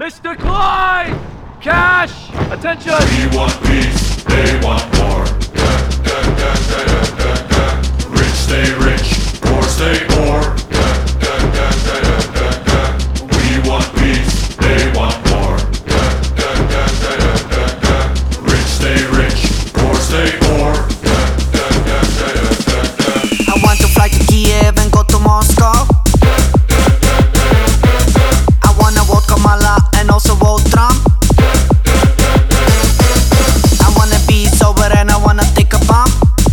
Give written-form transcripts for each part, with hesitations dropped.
Mr. Clyde! Cash! Attention! We want peace, they want war. Rich stay rich, poor stay poor. We want peace, they want war. Rich stay rich, poor stay poor. I want to fly to Kiev and go to Moscow. I wanna vote Kamala and also vote Trump. I wanna be sober and I wanna take a bump.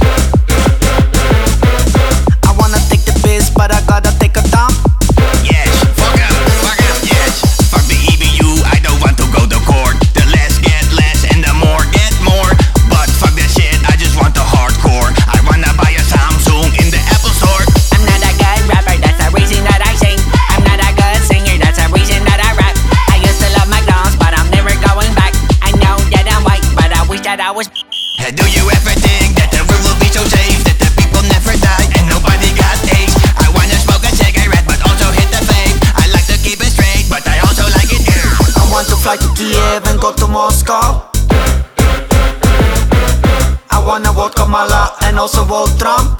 I wanna take the piss but I gotta take a dump. Yes, fuck em, yes. Fuck the EBU, I don't want to go to court. The less get less and the more get more. But fuck that shit, I just want the hardcore. I wanna buy a Samsung in the Apple Store. I'm not a good rapper, that's the reason that I sing. I'm not a good singer, that's the reason that I rap. I used to love McDonald's, but I'm never going back. I know that I'm white, but I wish that I was. Do you ever think that the world will be so safe, that the people never die and nobody got AIDS? I wanna smoke a cigarette but also hit the vape. I like to keep it straight, but I also like it here. I want to fly to Kiev and go to Moscow. I wanna vote Kamala and also vote Trump.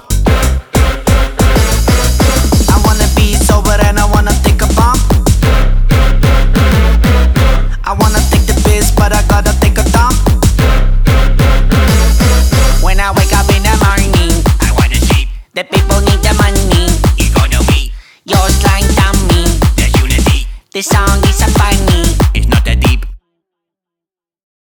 I wanna be sober and I wanna take a bump. I wanna take the piss but I gotta take a dump. When I wake up in the morning, I wanna sleep, the people need the money. economy, Yours like dummy. the unity. This song is a funny.